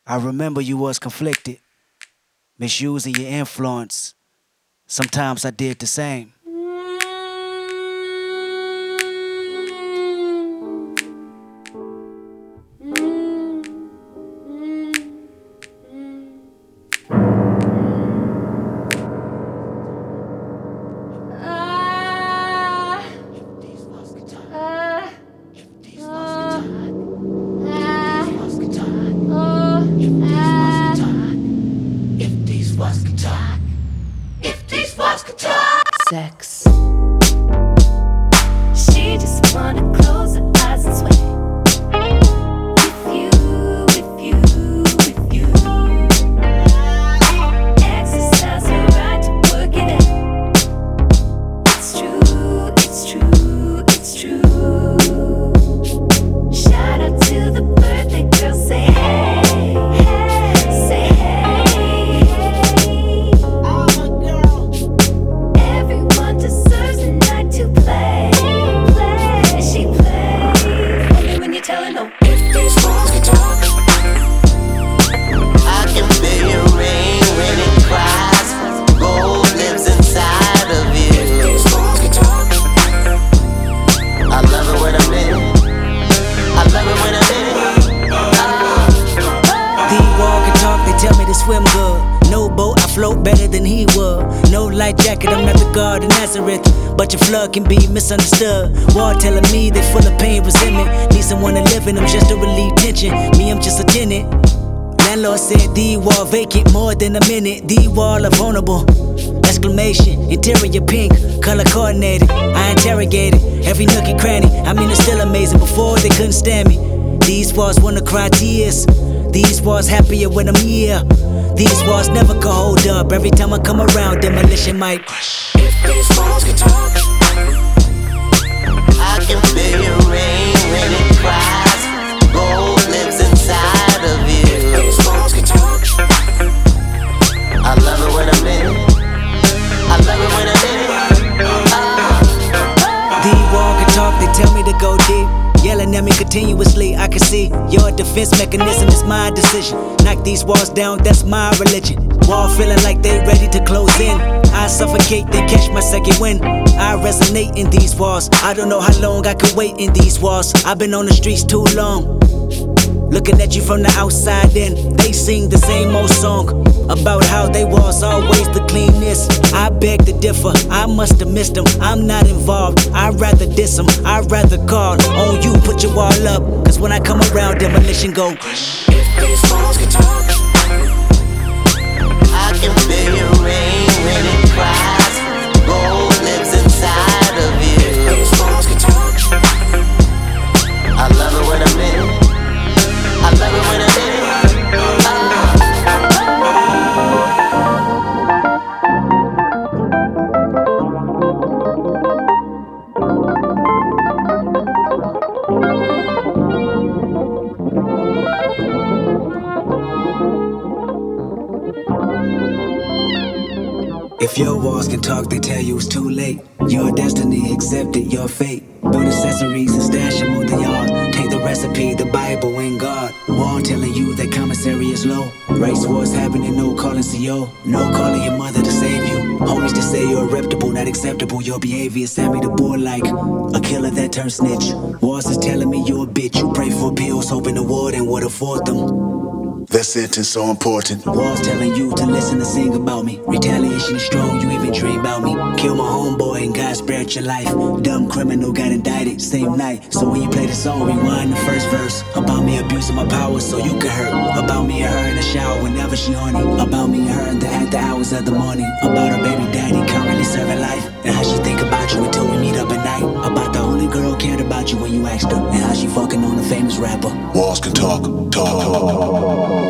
I remember you was conflicted, misusing your influence. Sometimes I did the same. Sex. She just wanna close her eyes and sway. With you, with you, with you. Exercise her right to work it out. It's true, it's true, it's true. Shout out to the birthday girl, say hey, hey, say hey, hey. Everyone deserves a night to play, play. She plays. Only when you're telling them if these walls could talk. I can feel your rain when it cries. Gold lives inside of you. If these walls could talk. I love it when I'm in it. I love it when I'm in it. The wall can talk, they tell me to swim good. No boat, I float better than he would. No light jacket, I'm not the God of Nazareth. But your flood can be misunderstood. Wall telling me they full of pain, resentment. Need someone to live in them just to relieve tension. Me, I'm just a tenant. Landlord said the wall vacant more than a minute. The wall are vulnerable. Exclamation, interior pink, color coordinated. I interrogated every nook and cranny. I mean, it's still amazing. Before they couldn't stand me. These walls wanna cry tears. These walls happier when I'm here. These walls never can hold up. Every time I come around, demolition might. If these walls could talk. I can feel your rain when it cries. Gold lives inside of you. If these walls could talk. I love it when I'm in it. I love it when I'm in it. The wall can talk, they tell me to go deep. Yelling at me continuously, I can see your defense mechanism is my decision. Knock these walls down, that's my religion. Wall feeling like they ready to close in. I suffocate, then catch my second wind. I resonate in these walls. I don't know how long I could wait in these walls. I've been on the streets too long. Looking at you from the outside in, they sing the same old song about how they was always the cleanest. I beg to differ, I must have missed them. I'm not involved, I'd rather diss them. I'd rather call on you, put your wall up. Cause when I come around, demolition go. If these walls could talk. I can feel your rain when it cries. Gold lives inside of you. If these walls could talk. I love it when I'm in it. I love it when I'm in it. If your walls can talk, they tell you it's too late. Your destiny accepted, your fate. Build accessories and stash them on the yard. Take the recipe, the Bible and God. Wall telling you that commissary is low. Race wars happening, no calling CO. No calling your mother to save you. Homies to say you're reputable, not acceptable. Your behavior sent me to board like a killer that turned snitch. Walls is telling me you're a bitch. You pray for pills, hoping the warden would afford them. That sentence so important. Walls telling you to listen and sing about me. Retaliation is strong, you even dream about me. Kill my homeboy and God spared your life. Dumb criminal got indicted same night. So when you play the song, rewind the first verse. About me abusing my power so you can hurt. About me and her in the shower whenever she horny. About me and her in the after hours of the morning. About her baby daddy currently serving life. And how she think about you until we meet up at night. About the only girl cared about you when you asked her. And how she fucking on a famous rapper. Walls can talk, talk.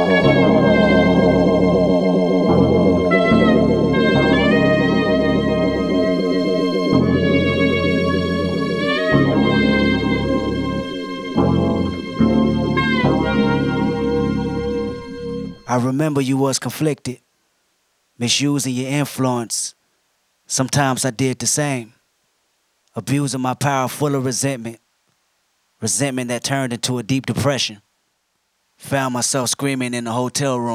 I remember you was conflicted, misusing your influence. Sometimes I did the same, abusing my power full of resentment. Resentment that turned into a deep depression. Found myself screaming in the hotel room.